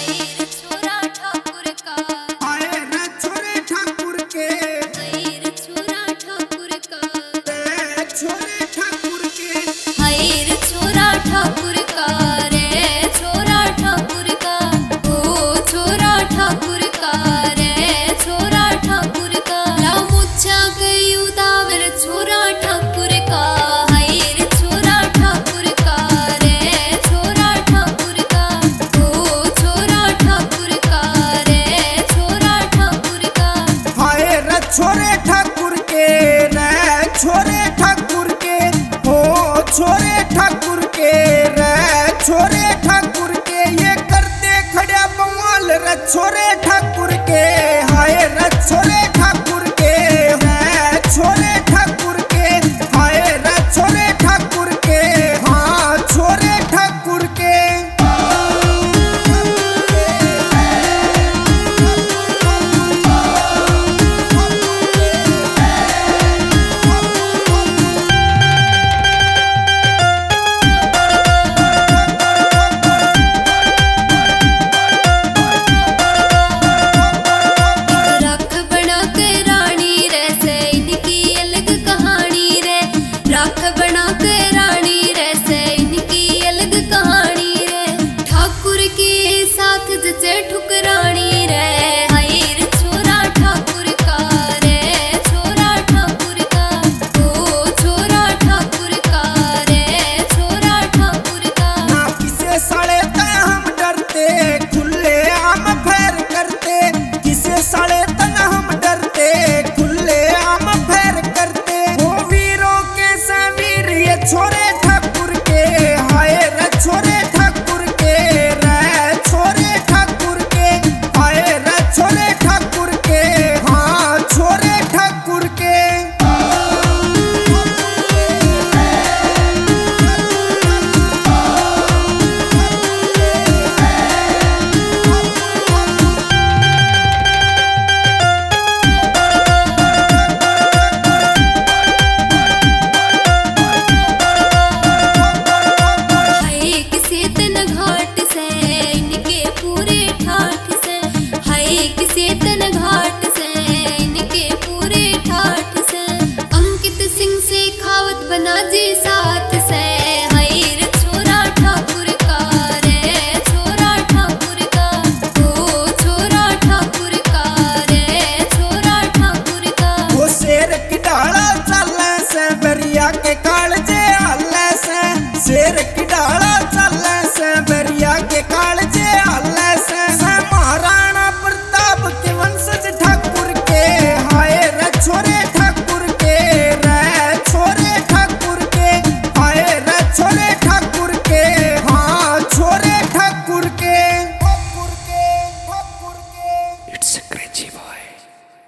छोरे ठाकुर के रे छोरे ठाकुर के हो छोरे ठाकुर के रे छोरे ठाकुर के ये करते खड़ा बवाल रे छोरे ठाकुर के हाय रे छोरे ठाकुर के है छोरे ठाकुर के हाय रे छोरे ठाकुर के हाँ छोरे ठाकुर के राख बना के रानी रैसे इनकी अलग कहानी रे ठाकुर के साथ जचे ठुकरानी रे हाय रे छोरा ठाकुर का रे छोरा ठाकुर का ओ छोरा ठाकुर का रे छोरा ठाकुर का ना किसे साले ते हम डरते